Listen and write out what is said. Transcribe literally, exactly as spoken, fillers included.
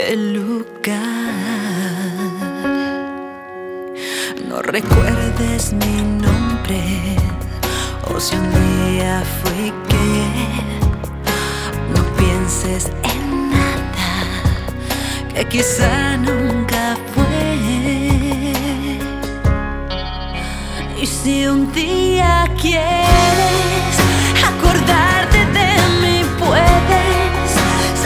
el lugar. No recuerdes mi nombre, o si un día fui que no pienses en nada que quizá nunca fue. Y si un día quieres acordar